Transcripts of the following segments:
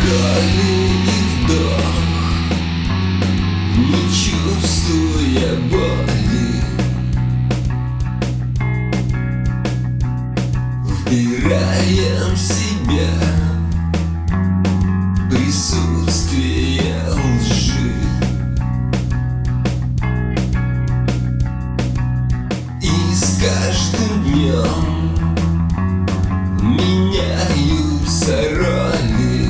Контрольный вдох, не чувствуя боли, вбираем в себя присутствие лжи. И с каждым днем меняются роли.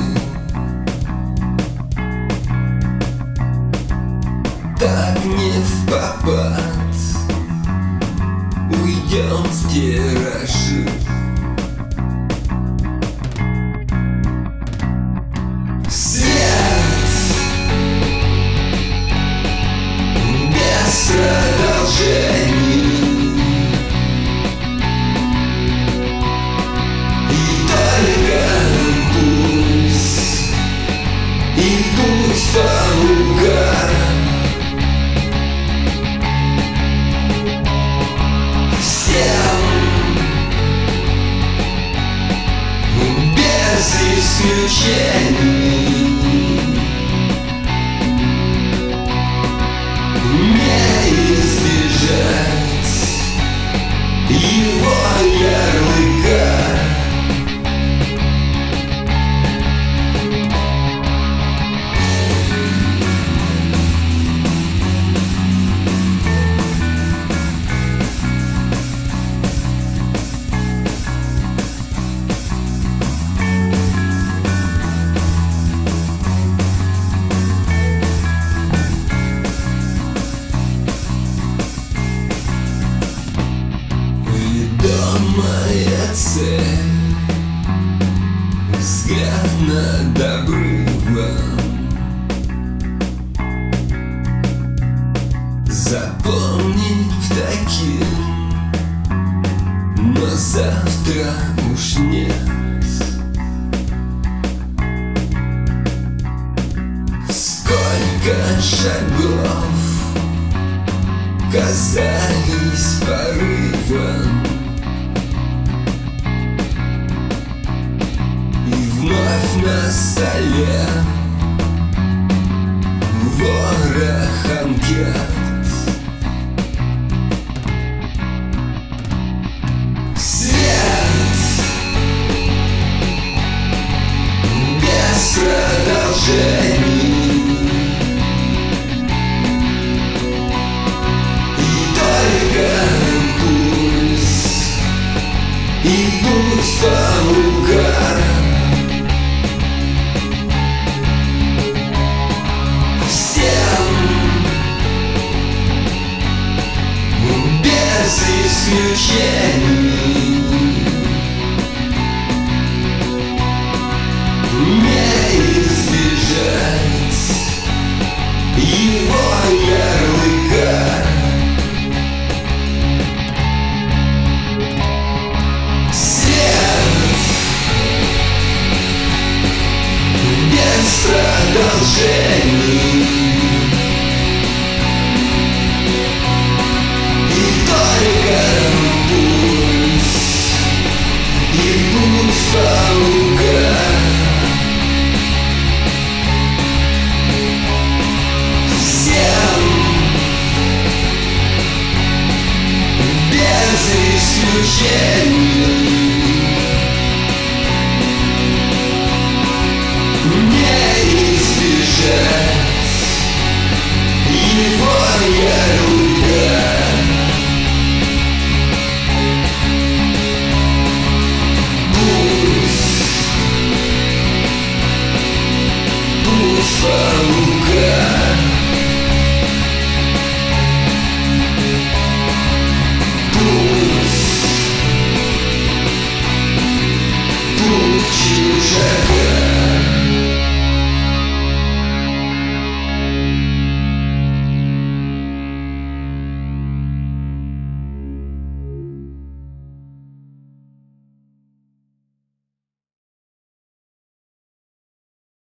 Так не впопад уйдем в тиражи. Свет без продолжений, и только пульс, и путь полуга. Без исключений не избежать его ярлыка. Моя цель, взгляд над обрывом, запомнить таким, но завтра уж нет. Сколько шагов казались порывом, вновь на столе ворох анкет. Свет без продолжений, и только пульс, и путь полуга. Без исключений не избежать его ярлыка. Свет без продолжений, исключений не избежать его ярлыка. Путь полуга.